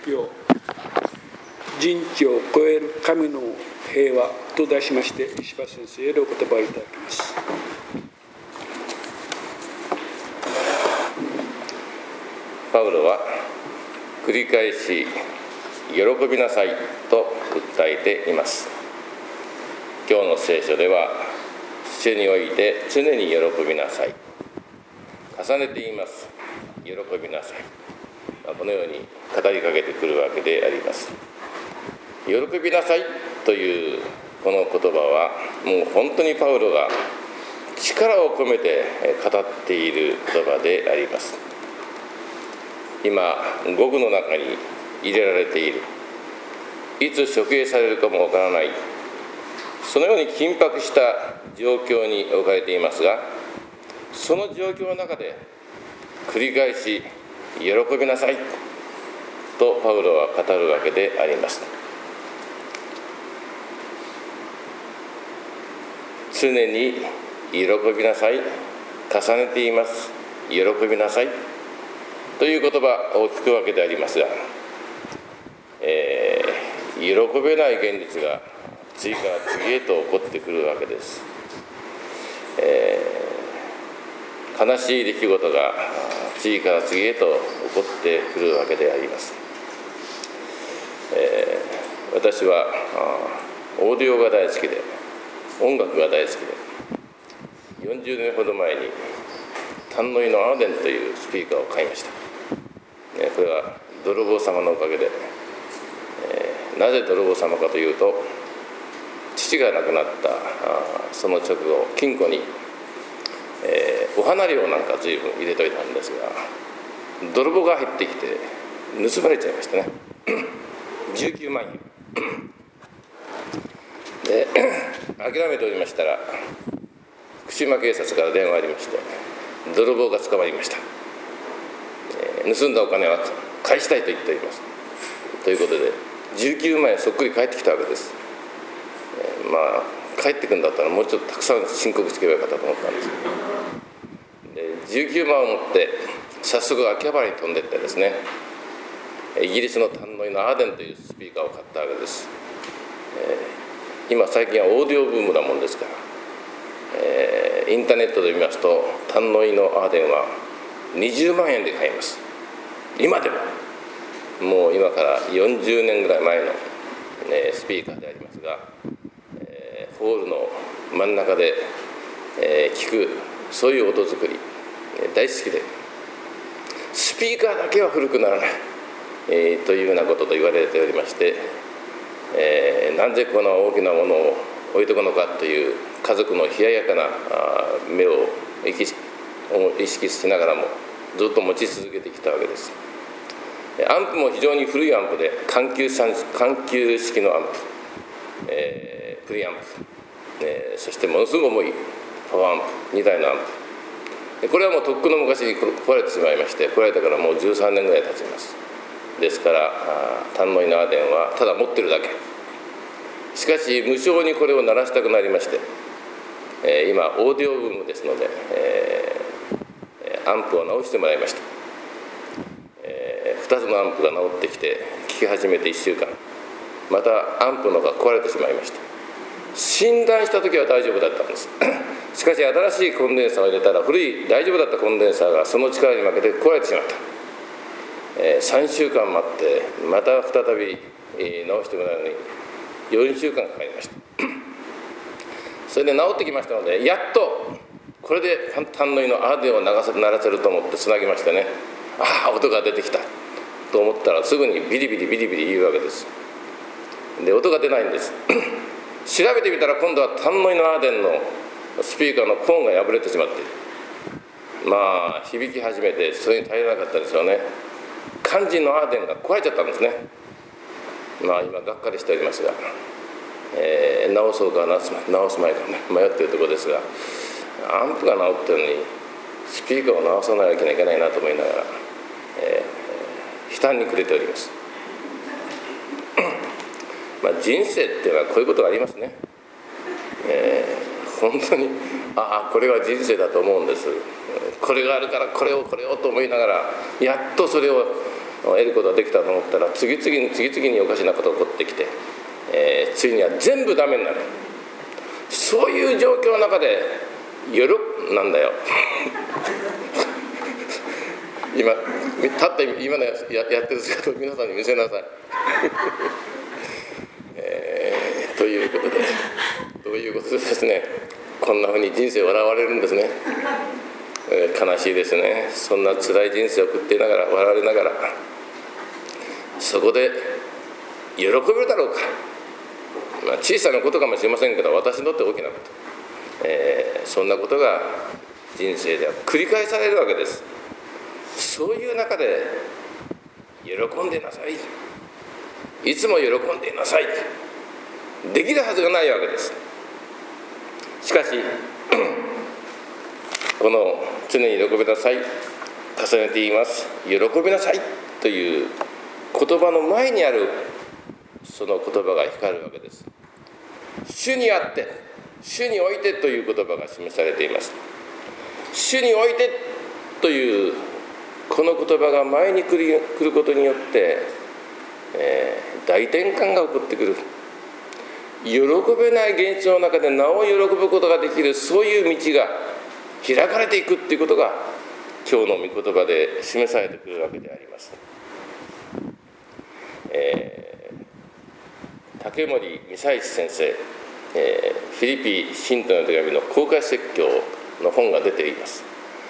よ人知を超える神の平和と題しまして、石破先生へのお言葉をいただきます。 パウロは繰り返し喜びなさいと訴えています。今日の聖書では、主において常に喜びなさい、重ねて言います。喜びなさい、このように語りかけてくるわけであります。喜びなさいというこの言葉は、もう本当にパウロが力を込めて語っている言葉であります。今、獄の中に入れられている、いつ処刑されるかもわからない、そのように緊迫した状況に置かれていますが、その状況の中で繰り返し喜びなさいとパウロは語るわけであります。常に喜びなさい、重ねて言います。喜びなさいという言葉を聞くわけでありますが、喜べない現実が次から次へと起こってくるわけです。悲しい出来事が次から次へと起こってくるわけであります。私はオーディオが大好きで、音楽が大好きで、40年ほど前にタンノイのアーデンというスピーカーを買いました。これは泥棒様のおかげで、なぜ泥棒様かというと、父が亡くなったその直後、金庫に、お花量なんか随分入れといたんですが、泥棒が入ってきて盗まれちゃいましたね。19万円で諦めておりましたら、福島警察から電話がありまして、泥棒が捕まりました、盗んだお金は返したいと言っておりますということで、19万円そっくり返ってきたわけです。帰ってくるんだったらもうちょっとたくさん申告しておけばよかったと思ったんですけど、19万を持って早速秋葉原に飛んでいってですね、イギリスのタンノイのアーデンというスピーカーを買ったわけです。今最近はオーディオブームなもんですから、インターネットで見ますと、タンノイのアーデンは20万円で買えます。今でももう今から40年ぐらい前の、スピーカーでありますが、ホールの真ん中で、聞く、そういう音作り、大好きで、スピーカーだけは古くならない、というようなことと言われておりまして、なぜこの大きなものを置いとくのかという家族の冷ややかな目を意識しながらもずっと持ち続けてきたわけです。アンプも非常に古いアンプで、環球式のアンプ、プリアンプ、そしてものすごく重いパワーアンプ、2台のアンプ、これはもうとっくの昔に壊れてしまいまして、壊れてからもう13年ぐらい経ちます。ですからタンノイのアーデンはただ持ってるだけ。しかし無償にこれを鳴らしたくなりまして、今オーディオブームですので、アンプを直してもらいました。2つのアンプが直ってきて聴き始めて1週間、またアンプのが壊れてしまいました。診断した時は大丈夫だったんです。しかし新しいコンデンサーを入れたら、古い大丈夫だったコンデンサーがその力に負けて壊れてしまった。3週間待ってまた再び直してもらうのに4週間かかりました。それで直ってきましたので、やっとこれでタンノイのアーデンを鳴らせると思ってつなぎましてね、音が出てきたと思ったら、すぐにビリビリビリビリ言うわけです。で、音が出ないんです。調べてみたら、今度はタンノイのアーデンのスピーカーのコーンが破れてしまっている。響き始めて、それに耐えられなかったですよね。肝心のアーデンが壊れちゃったんですね。今がっかりしておりますが、直そうか直す前かね、迷っているところですが、アンプが直ってるのにスピーカーを直さないといけないなと思いながら、悲嘆に暮れております。人生っていうのはこういうことがありますね。本当にこれは人生だと思うんです。これがあるからこれをと思いながら、やっとそれを得ることができたと思ったら、次々におかしなことが起こってきて、ついには全部ダメになる。そういう状況の中でなんだよ今立って今のやってる姿を皆さんに見せなさいということでですね、こんなふうに人生を笑われるんですね。悲しいですね。そんな辛い人生を送っていながら、笑われながら、そこで喜べるだろうか。小さなことかもしれませんけど、私にとって大きなこと、そんなことが人生では繰り返されるわけです。そういう中で喜んでなさい、いつも喜んでいなさい、できるはずがないわけです。しかしこの常に喜びなさい、重ねて言います、喜びなさいという言葉の前にあるその言葉が光るわけです。主にあって、主においてという言葉が示されています。主においてというこの言葉が前に来ることによって、大転換が起こってくる。喜べない現実の中でなお喜ぶことができる、そういう道が開かれていくということが今日の御言葉で示されてくるわけであります。竹森美佐一先生、フィリピ信徒の手紙の公開説教の本が出ています。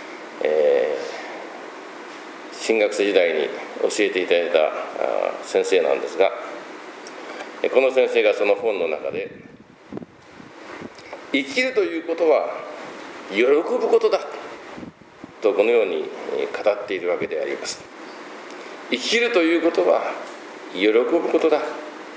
新学生時代に教えていただいた先生なんですが、この先生がその本の中で、生きるということは喜ぶことだとこのように語っているわけであります。生きるということは喜ぶことだ。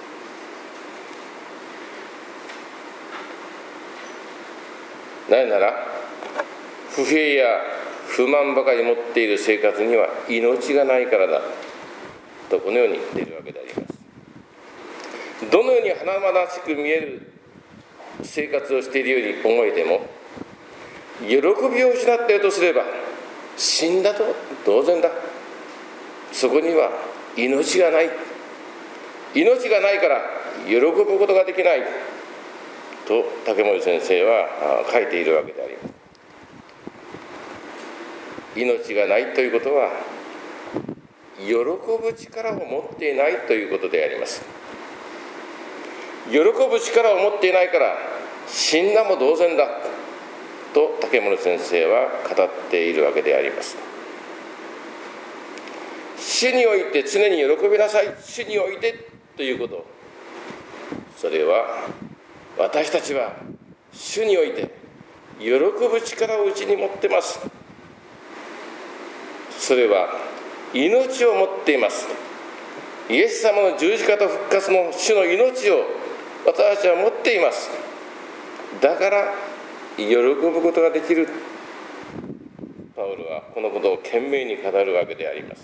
なぜなら不平や不満ばかり持っている生活には命がないからだとこのように言っているわけであります。どのように華々しく見える生活をしているように思えても、喜びを失っているとすれば死んだと同然だ。そこには命がない。命がないから喜ぶことができないと竹森先生は書いているわけであります。命がないということは喜ぶ力を持っていないということであります。喜ぶ力を持っていないから死んだも同然だと竹森先生は語っているわけであります。主において常に喜びなさい、主においてということ、それは私たちは主において喜ぶ力をうちに持っています。それは命を持っています。イエス様の十字架と復活の主の命を私たちは持っています。だから喜ぶことができる。パウロはこのことを懸命に語るわけであります。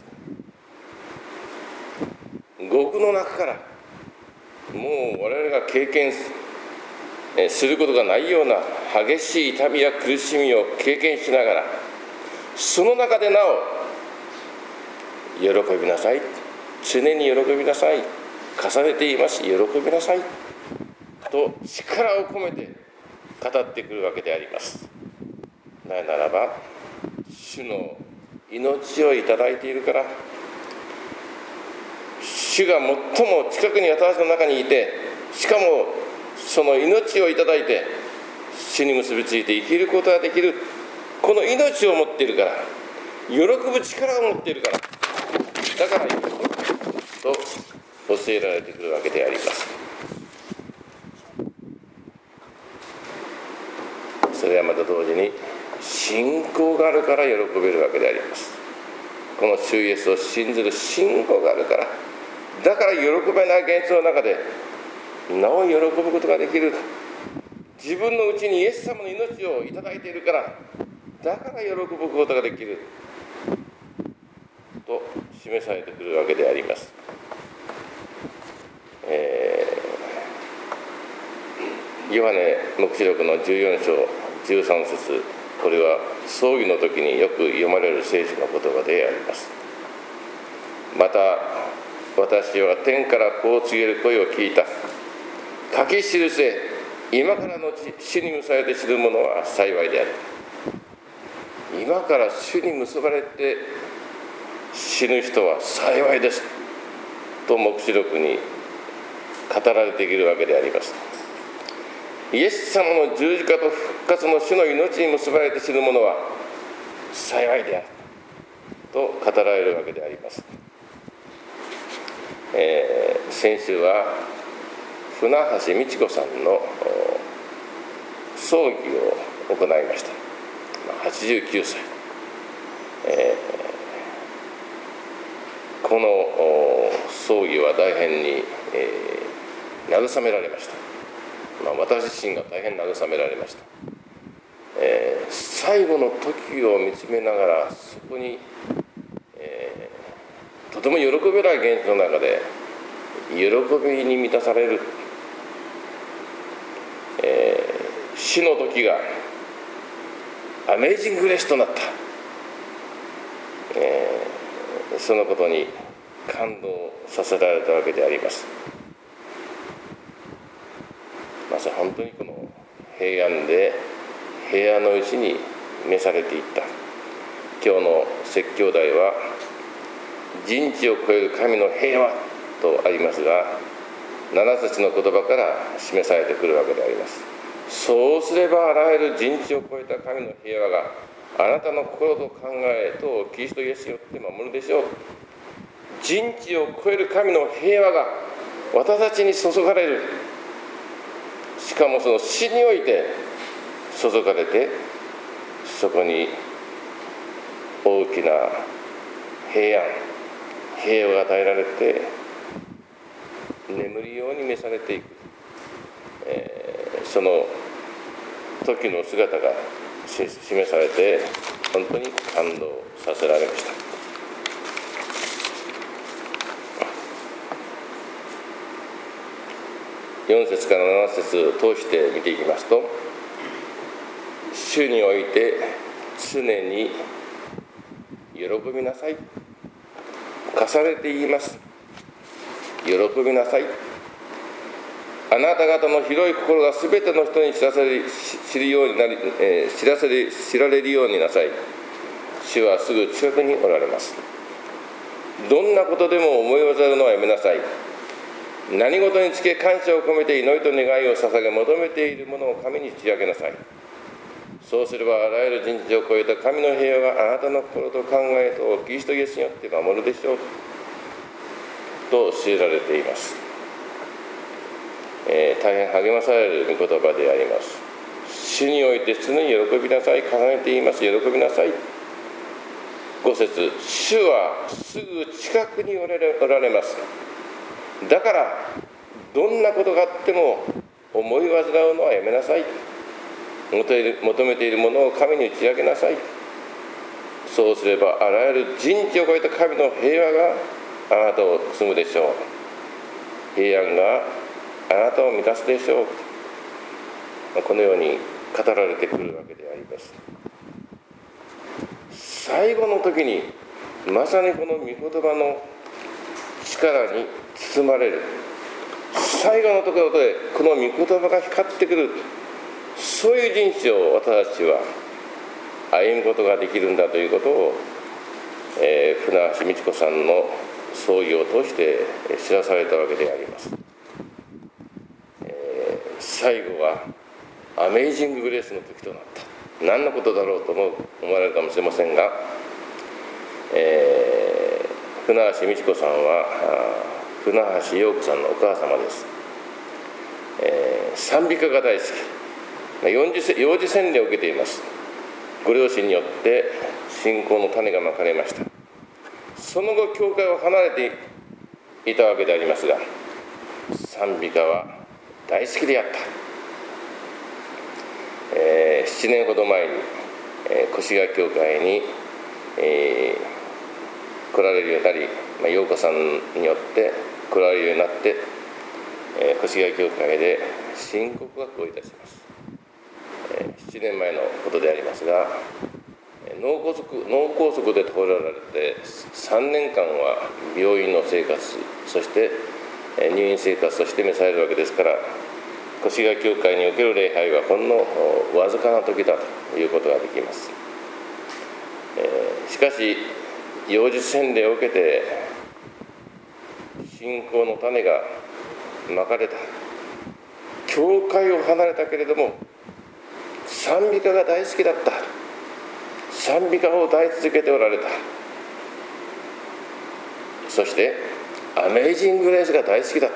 獄の中からもう我々が経験することがないような激しい痛みや苦しみを経験しながら、その中でなお喜びなさい、常に喜びなさい、重ねて言います、喜びなさいと力を込めて語ってくるわけであります。なぜならば主の命をいただいているから、主が最も近くに私たちの中にいて、しかもその命をいただいて主に結びついて生きることができる、この命を持っているから、喜ぶ力を持っているから、だから喜ぶと教えられてくるわけであります。それはまた同時に信仰があるから喜べるわけであります。この主イエスを信ずる信仰があるから、だから喜べない現実の中でなお喜ぶことができる。自分のうちにイエス様の命をいただいているから、だから喜ぶことができると示されてくるわけであります。ヨハネ黙示録の14章13節、これは葬儀の時によく読まれる聖書の言葉であります。 また私は天からこう告げる声を聞いた。書き記せ、今からの主に結ばれて死ぬ者は幸いである。今から主に結ばれて死ぬ人は幸いですと黙示録に語られているわけであります。イエス様の十字架と復活の主の命に結ばれて死ぬ者は幸いであると語られるわけであります。先週は船橋美智子さんの葬儀を行いました。89歳、この葬儀は大変に、慰められました。私自身が大変慰められました。最後の時を見つめながらそこに、とても喜べない現実の中で喜びに満たされる、死の時がアメイジンググレースとなった、そのことに感動させられたわけであります。まさに本当にこの平安で平和のうちに召されていった。今日の説教題は人知を超える神の平和とありますが、7節の言葉から示されてくるわけであります。そうすればあらゆる人知を超えた神の平和があなたの心と考えとキリストイエスによって守るでしょう。人知を超える神の平和が私たちに注がれる。しかもその死において注がれて、そこに大きな平安、平和が与えられて眠るように召されていく、その時の姿が示されて本当に感動させられました。4節から7節を通して見ていきますと、主において常に喜びなさい。重ねて言います。喜びなさい。あなた方の広い心がすべての人に知られるようになさい。主はすぐ近くにおられます。どんなことでも思いわざるのはやめなさい。何事につけ感謝を込めて祈りと願いを捧げ求めているものを神に打ち明けなさい。そうすればあらゆる人知を超えた神の平和があなたの心と考えとキリストイエスによって守るでしょうと教えられています。大変励まされる御言葉であります。主において常に喜びなさい。重ねて言います。喜びなさい。5節、主はすぐ近くにおられます。だからどんなことがあっても思い煩うのはやめなさい。求めているものを神に打ち明けなさい。そうすればあらゆる人知を超えた神の平和があなたを包むでしょう。平安があなたを満たすでしょう。このように語られてくるわけであります。最後の時にまさにこの御言葉の力に包まれる。最後のところでこの御言葉が光ってくる。そういう人生を私たちは歩むことができるんだということを、船橋美智子さんの葬儀を通して知らされたわけであります。最後はアメイジンググレースの時となった。何のことだろうと思われるかもしれませんが、船橋美智子さんは船橋陽子さんのお母様です。賛美歌が大好き。幼児洗礼を受けています。ご両親によって信仰の種がまかれました。その後教会を離れていたわけでありますが、賛美歌は大好きであった。7年ほど前に越谷教会に、来られるようになり、陽子さんによって来られるようになって、越谷教会で神告学をいたします。7年前のことでありますが、 脳梗塞で倒れられて3年間は病院の生活、そして入院生活として召されるわけですから、越谷教会における礼拝はほんのわずかな時だということができます。しかし幼児洗礼を受けて信仰の種がまかれた。教会を離れたけれども賛美歌が大好きだった。賛美歌を歌い続けておられた。そしてアメイジング・グレースが大好きだった。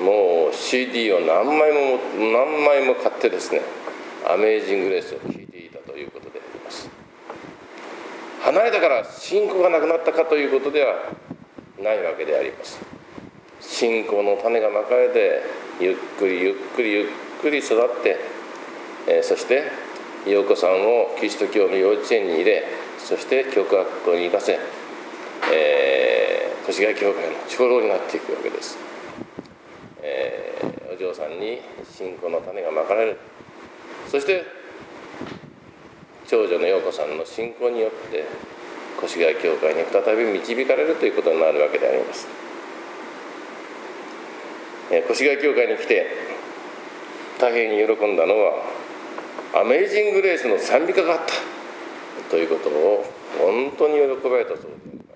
もう CD を何枚も買ってですね、アメイジング・グレースを聴いていたということであります。離れたから信仰がなくなったかということではないわけであります。信仰の種がまかれてゆっくり育って、そして陽子さんをキリスト教の幼稚園に入れ、そして教学校に行かせ、越谷教会の長老になっていくわけです。お嬢さんに信仰の種がまかれる。そして長女の陽子さんの信仰によって越谷教会に再び導かれるということになるわけであります。越谷教会に来て大変に喜んだのはアメイジング・グレースの賛美歌があったということを本当に喜ばれたそうであります。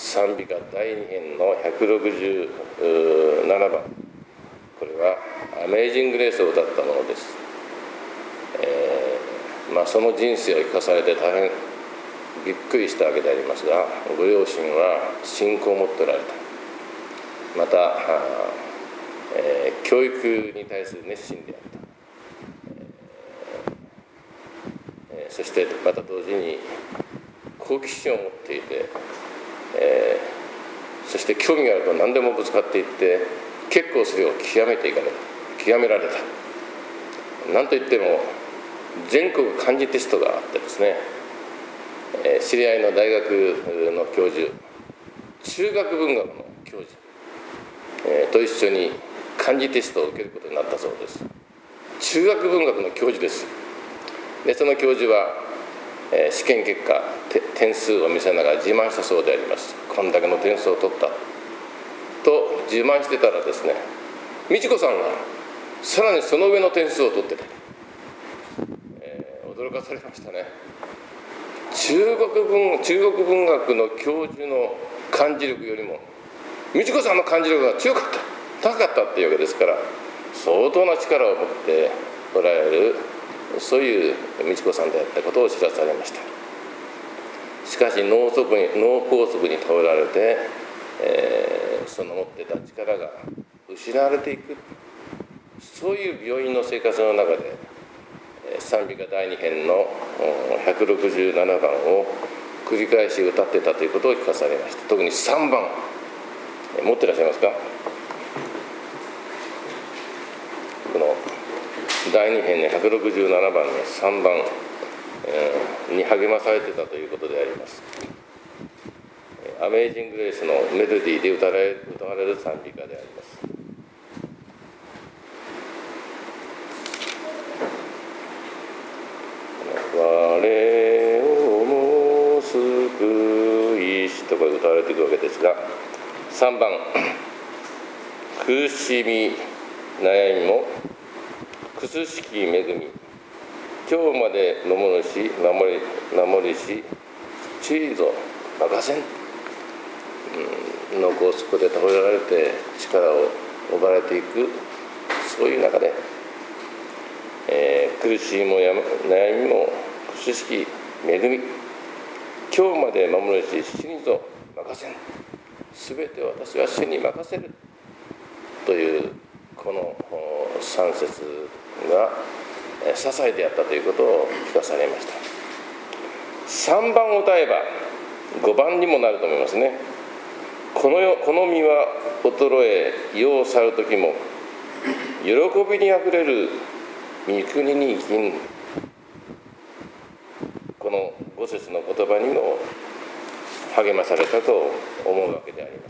賛美歌第2編の167番、これはアメイジング・グレースを歌ったものです。その人生を生かされて大変びっくりしたわけでありますが、ご両親は信仰を持っておられた。また、教育に対する熱心であった。そしてまた同時に好奇心を持っていて、そして興味があると何でもぶつかっていって結構それを極められた。なんといっても全国漢字テストがあってですね、知り合いの大学の教授、中学文学の教授、と一緒に漢字テストを受けることになったそうです。中学文学の教授です。でその教授は、試験結果点数を見せながら自慢したそうであります。こんだけの点数を取ったと自慢してたらですね、美智子さんがさらにその上の点数を取ってた。驚かされましたね。中国文学の教授の漢字力よりも美智子さんの漢字力が強かった、高かったっていうわけですから、相当な力を持っておられる、そういう美智子さんであったことを知らされました。しかし脳梗塞に倒れられて、その持っていた力が失われていく、そういう病院の生活の中で賛美歌第2編の167番を繰り返し歌ってたということを聞かされました。特に3番持ってらっしゃいますか？この第2編の167番の3番に励まされてたということであります。アメイジング・グレースのメロディーで歌われる賛美歌であります。我をも救いしとこれ歌われていくわけですが、3番、苦しみ悩みもくすしき恵み、今日まで守るし守りしちいぞ任せん。脳梗塞で倒れられて力を奪われていく、そういう中で、苦しみも悩みもくすしき恵み、今日まで守るし主にぞ任せん。すべて私は主に任せるというこの3節が支えであったということを聞かされました。3番を歌えば5番にもなると思いますね。この身は衰え世を去る時も喜びにあふれる御国に生きん。この5節の言葉にも励まされたと思うわけであります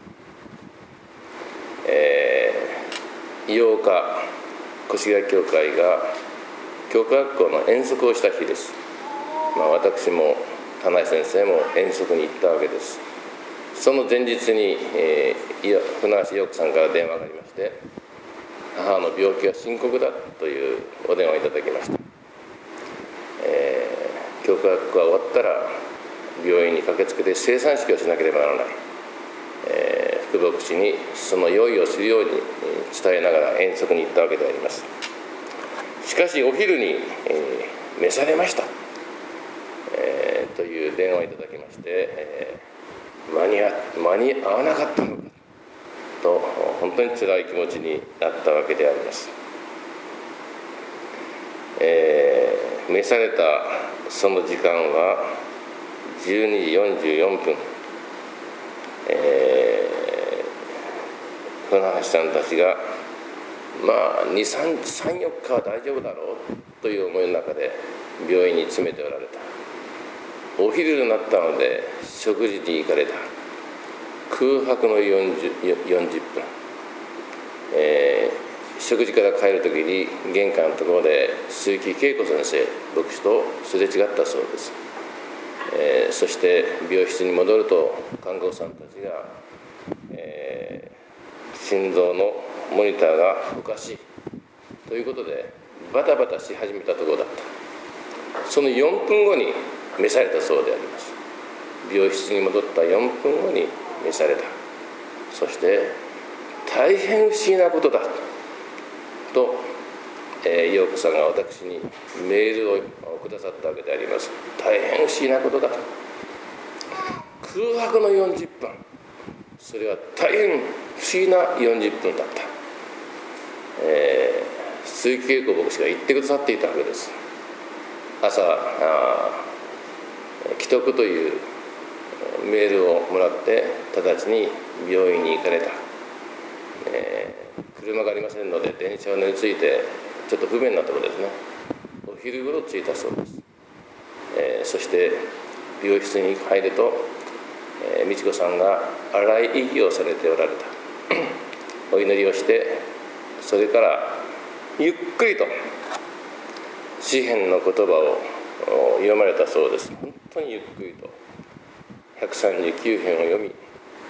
。8日越谷教会が教科学校の遠足をした日です。 私も田内先生も遠足に行ったわけです。その前日に、船橋陽子さんから電話がありまして、母の病気が深刻だというお電話をいただきました。教科学が終わったら病院に駆けつけて生産式をしなければならない、副牧師にその用意をするように伝えながら遠足に行ったわけであります。しかしお昼に、召されました、という電話をいただきまして、間に合わなかったのかと本当に辛い気持ちになったわけであります。召されたその時間は12時44分、船橋さんたちが3、4日は大丈夫だろうという思いの中で病院に詰めておられた。お昼になったので食事に行かれた。空白の40分、食事から帰る時に玄関のところで鈴木恵子先生牧師とすれ違ったそうです。そして病室に戻ると看護婦さんたちが、心臓のモニターがおかしいということでバタバタし始めたところだった。その4分後に召されたそうであります。病室に戻った4分後に召された。そして大変不思議なことだと、陽子さんが私にメールをくださったわけであります。大変不思議なことだ。空白の40分、それは大変不思議な40分だった。鈴木恵子牧師が言ってくださっていたわけです。朝既得というメールをもらって直ちに病院に行かれた。車がありませんので電車を乗り継いでちょっと不便なところですね。お昼ごろ着いたそうです。そして病室に入ると、美智子さんが洗い息をされておられた。お祈りをしてそれからゆっくりと詩編の言葉を読まれたそうです。本当にゆっくりと139編を読み、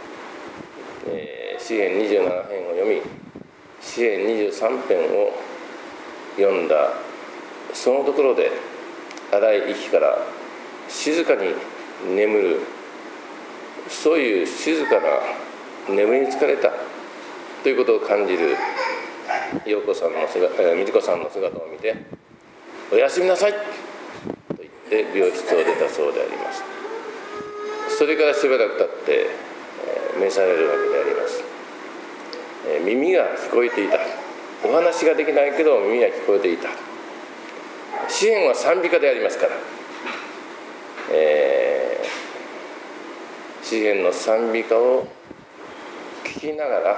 詩編27編を読み、詩編23編を読んだそのところで荒い息から静かに眠る、そういう静かな眠りに疲れたということを感じる陽子さんの美智子さんの姿を見て、おやすみなさいと言って病室を出たそうであります。それからしばらく経って召されるわけであります。耳が聞こえていた。お話ができないけど耳が聞こえていた。詩編は賛美歌でありますから、詩編の賛美歌を聞きながら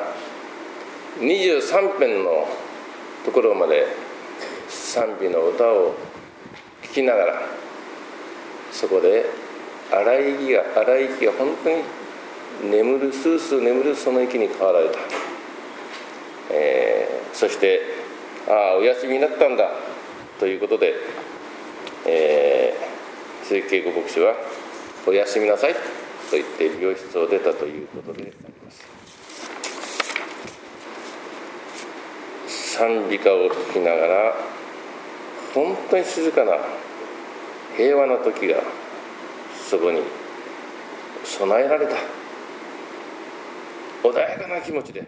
23編のところまで賛美の歌を聞きながら、そこで荒い息が本当に眠る、スースー眠るその息に変わられた。そしてお休みになったんだということで、鈴木恵子牧師はおやすみなさいと言って病室を出たということであります。賛美歌を聴きながら本当に静かな平和な時がそこに備えられた。穏やかな気持ちで、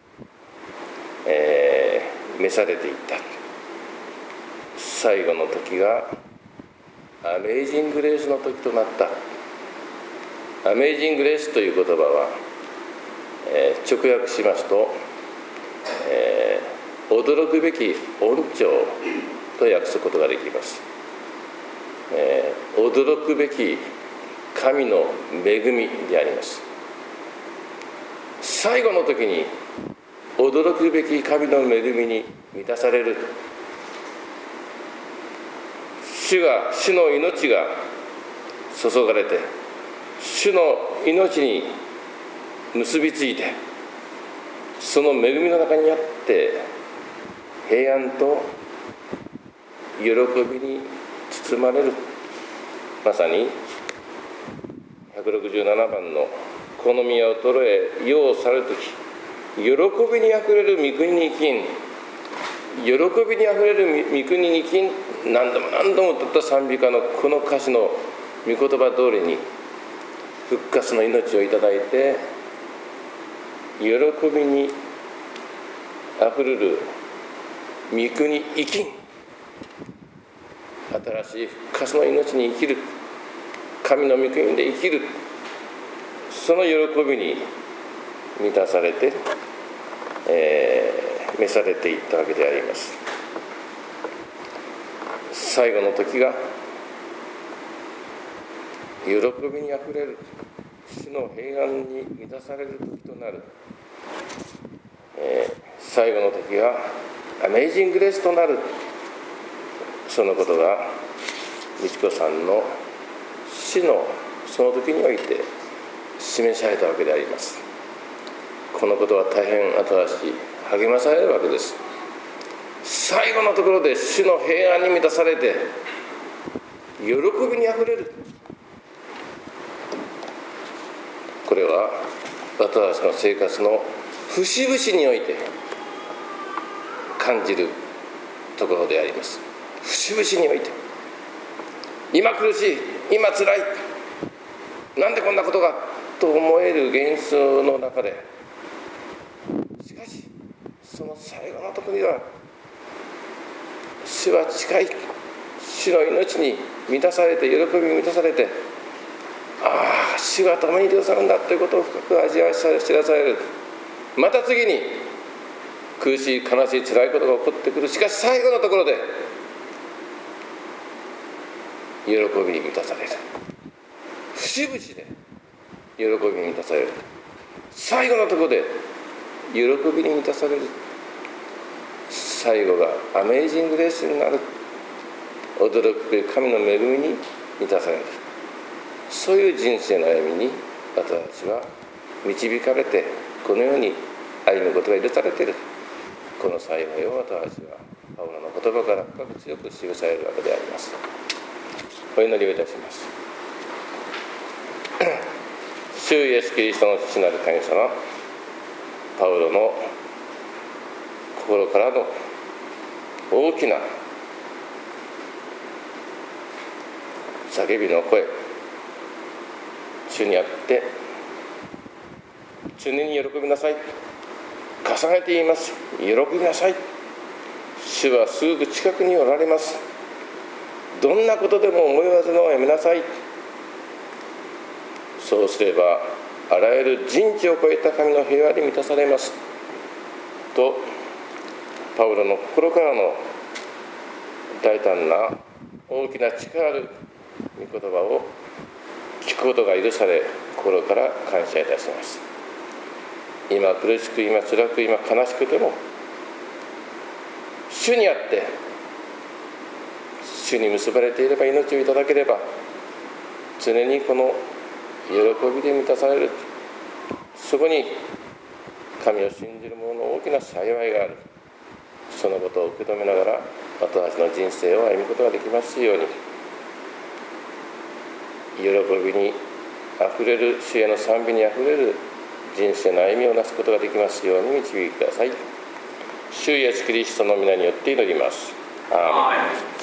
召されていった。最後の時がアメイジング・グレースの時となった。アメイジング・グレースという言葉は、直訳しますと、驚くべき恩寵と訳すことができます。驚くべき神の恵みであります。最後の時に驚くべき神の恵みに満たされる。主の命が注がれて、主の命に結びついて、その恵みの中にあって平安と喜びに包まれる。 まさに167番の好みや衰え世を去るとき、喜びにあふれる御国に生きん、喜びにあふれる御国に生きん、何度も何度も歌った賛美歌のこの歌詞の御言葉通りに復活の命をいただいて、喜びにあふれる御国生きん、新しい復活の命に生きる、神の御国で生きる、その喜びに満たされて、召されていったわけであります。最後の時が喜びにあふれる、主の平安に満たされる時となる、最後の時がアメイジングレースとなる、そのことが美智子さんの死のその時において示されたわけであります。このことは大変新しい励まされるわけです。最後のところで主の平安に満たされて喜びにあふれる、これは私たちの生活の節々において感じるところであります。節々において、今苦しい、今つらい、なんでこんなことがと思える現象の中で、しかしその最後のところには主は近い、主の命に満たされて、喜びに満たされて、ああ主が共にいてくださるんだということを深く味わい知らされる。また次に苦しい、悲しい、辛いことが起こってくる。しかし最後のところで喜びに満たされる。節々で喜びに満たされる。最後のところで喜びに満たされる。最後がアメイジングレースになる。驚くべき神の恵みに満たされる。そういう人生の歩みに私たちは導かれて、このように歩むことが許されている。この幸いを私たちはパウロの言葉から深く強く記されるわけであります。お祈りをいたします。主イエスキリストの父なる神様、パウロの心からの大きな叫びの声、主にあって常に喜びなさい、重ねて言います。喜びなさい。主はすぐ近くにおられます。どんなことでも思いわずのをやめなさい。そうすればあらゆる人知を超えた神の平和に満たされますと、パウロの心からの大胆な大きな力ある御言葉を聞くことが許され、心から感謝いたします。今苦しく、今辛く、今悲しくても主にあって主に結ばれていれば、命をいただければ常にこの喜びで満たされる。そこに神を信じる者の大きな幸いがある。そのことを受け止めながら私たちの人生を歩むことができますように、喜びにあふれる、主への賛美にあふれる人生の歩みをなすことができますように導いてください。主イエスキリストの皆によって祈ります。アーメン。